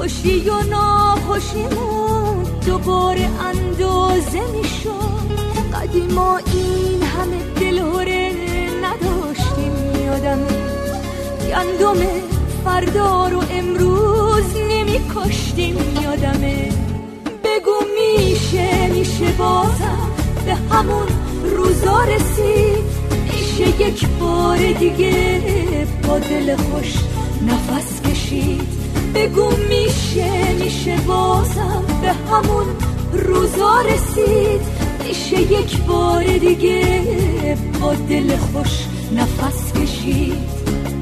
خوشی و ناخوشیمون دوباره اندازه میشد. قدیما این همه دلهره نداشتیم یادمه، گندم فردا رو امروز نمی کاشتیم یادمه. بگو میشه بازم به همون روزا رسید، میشه یک بار دیگه با دل خوش نفس کشید. بگو میشه بازم به همون روزا رسید، میشه یک بار دیگه با دل خوش نفس کشید.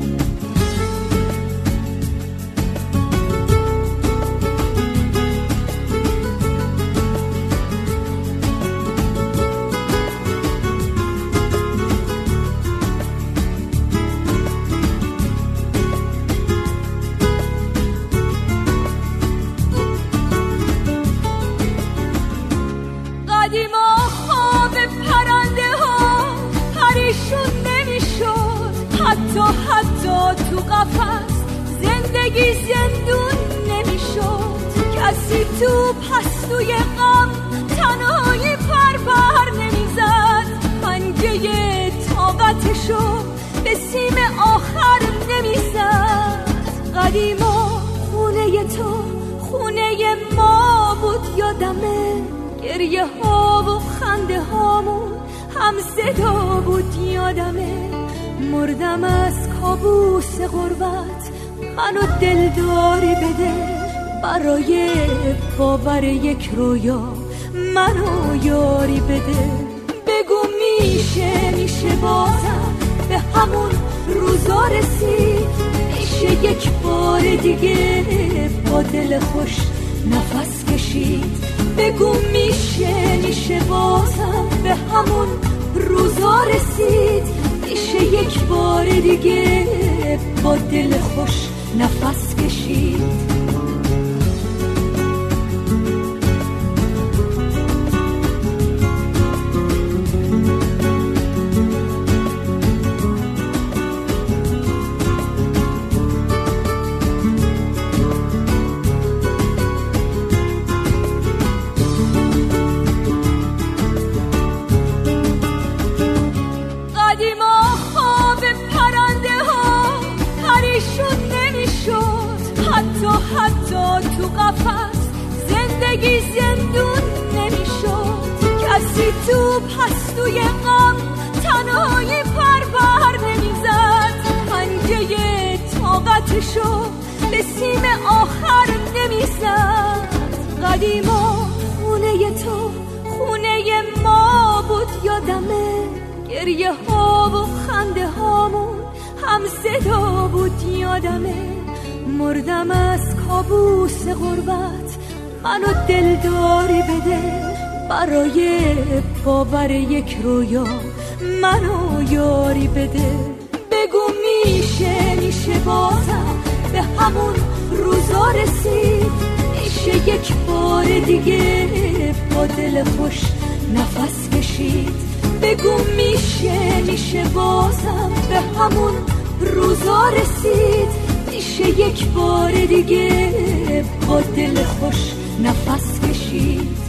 قدیما خواب پرنده ها پریشون نمیشد، حتی تو قفس زندگی زندون نمیشد. کسی تو پستوی غم تنهایی پر نمیزد، پنجه طاقتشو به سیم آخر نمیزد. قدیما خونه تو خونه ما بود یادمه، گریه ها و خنده هامون هم صدا بود یادمه. مردم از کابوس غربت، منو دلداری بده برای باور یک رویا، منو یاری بده. بگو میشه بازم به همون روزا رسید، میشه یک بار دیگه با دل خوش نفس کشید. بگو میشه بازم به همون روزا رسید، میشه یک بار دیگه با دل خوش نفس کشید. قدیما خواب پرنده ها پریشون نمیشد، حتی تو قفس زندگی زندون نمیشد. کسی تو پستوی غم تنهایی پر نمیزد، پنجه طاقتشو به سیم آخر نمیزد. قدیما خونه تو خونه ما بود یادمه، گریه ها و خنده هامون هم صدا بود یادمه. مردم از کابوس غربت، منو دلداری بده برای باور یک رویا، منو یاری بده. بگو میشه بازم به همون روزا رسید، میشه یک بار دیگه با دل خوش نفس کشید. بگو میشه بازم به همون روزا رسید، میشه یک بار دیگه با دل خوش نفس کشید.